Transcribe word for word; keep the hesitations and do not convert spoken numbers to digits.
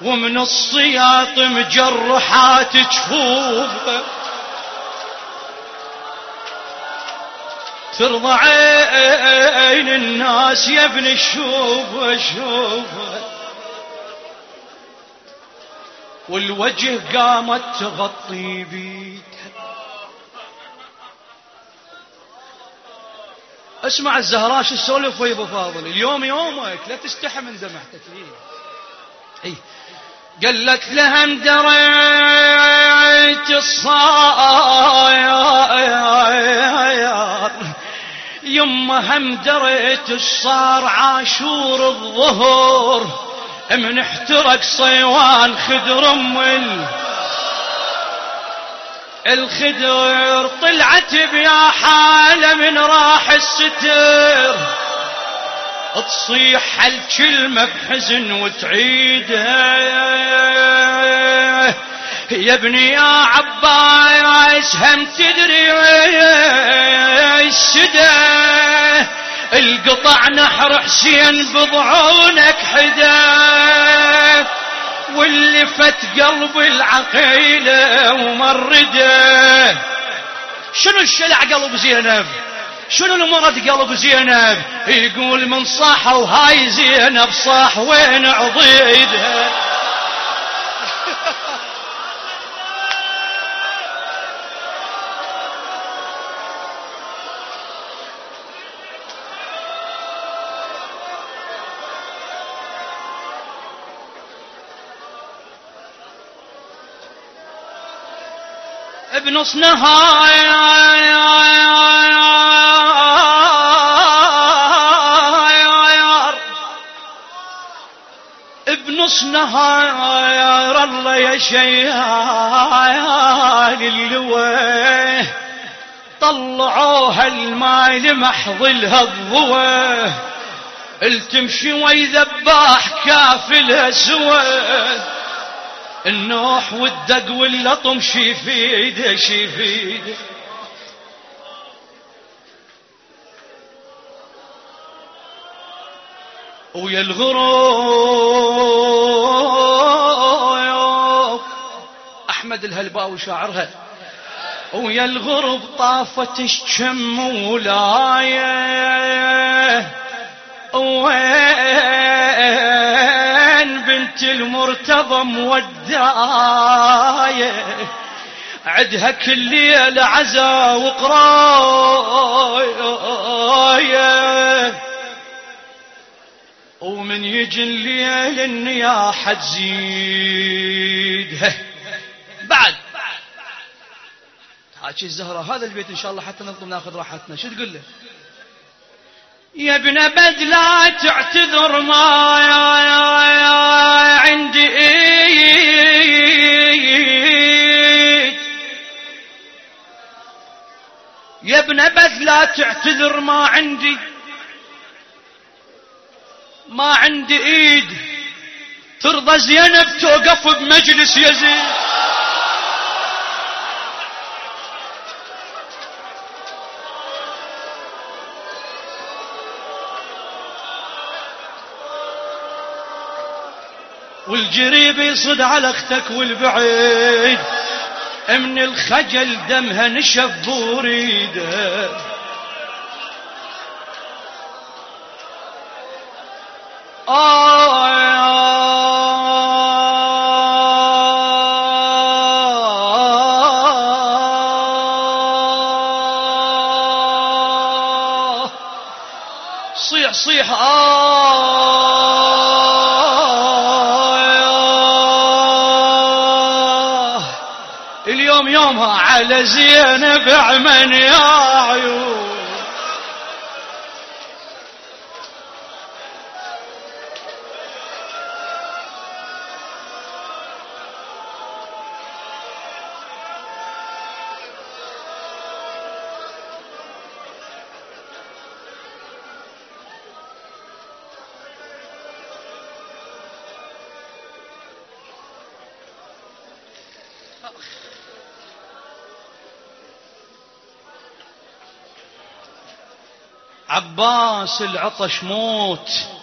ومن الصياط مجرحات جفوفه، ترضى عين الناس يا ابن شوفه شوفه، والوجه قامت تغطي بيدها. اسمع الزهراء شو السولف يا ابو فاضل، اليوم يومك لا تستحي من دمعتك. اي قال لك لها اندريت الصاير يما هم دريت الصار عاشور الظهور، من احترق صيوان خدر ام الخدر، طلعت بيا حالة من راح الستر، تصيح هالكلمة بحزن وتعيدها يا ابني يا عباس هم تدري السدى، القطع نحر حسين بضعونك حدا، واللي فت قلب العقيلة ومرده. شنو الشلع قلب زينب؟ شنو المرض قلب زينب؟ يقول من صاح وهاي زينب صاح وين عضيدها. بنص نهار بنص نهار الله يا شيال اللوى، طلعوها الماي محض لها الضوى، التمشي ويذباح كافلها سوى، النوح والدق واللطم شي فيده شي فيده. ويا الغروب احمد الهلباوي شاعرها، ويا الغرب طافت الشم ولايه، وين بنت المرتضى مودايه، عدها كل ليلة عزا وقرايه، ومن يجي الليل النياحة تزيد. بعد حاجي الزهرة هذا البيت ان شاء الله حتى نظلم ناخذ راحتنا. شو تقول له؟ يا ابن بد لا تعتذر ما عندي ايد، يا ابن بد لا تعتذر ما عندي ما عندي ايد، ترضى زينب توقف بمجلس يزيد. والجريب يصد على اختك والبعيد، من الخجل دمها نشف بوريده، آه صيح صيح آه اليوم يومها على زينب عمن يا عيون. عباس العطش موت